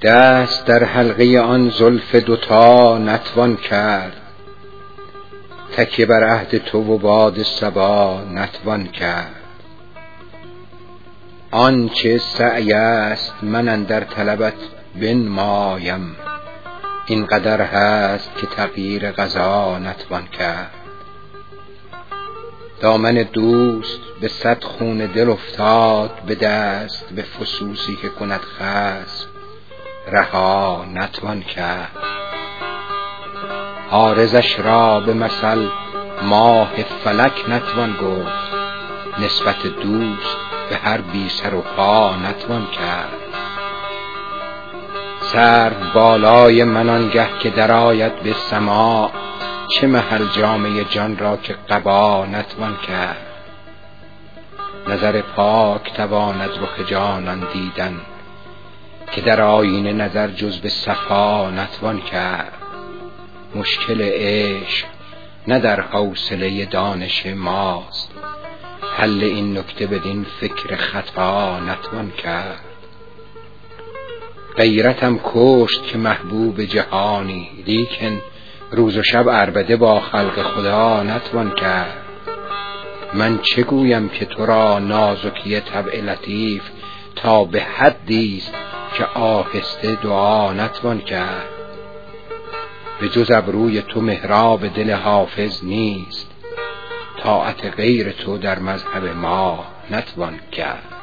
دست در حلقه آن زلف دوتا نتوان کرد، تکیه بر عهد تو و باد صبا نتوان کرد. آنچه سعی است من اندر طلبت بنمایم، این قدر هست که تغییر قضا نتوان کرد. دامن دوست به 100 خون دل افتاد به دست، به فسوسی که کند خصم رها نتوان کرد. عارضش را به مثل ماه فلک نتوان گفت، نسبت دوست به هر بی سر و پا نتوان کرد. سرو بالای من آنگه که درآید به سماع، چه محل جامه جان را که قبا نتوان کرد. نظر پاک تواند رخ جانان دیدن، که در آینه نظر جز به صفا نتوان کرد. مشکل عشق نه در حوصله دانش ماست، حل این نکته بدین فکر خطا نتوان کرد. غیرتم کشت که محبوب جهانی، لیکن روز و شب عربده با خلق خدا نتوان کرد. من چه گویم که تو را نازکی طبع لطیف، تا به حدیست که آهسته دعا نتوان کرد. به جز ابروی تو محراب دل حافظ نیست، طاعت غیر تو در مذهب ما نتوان کرد.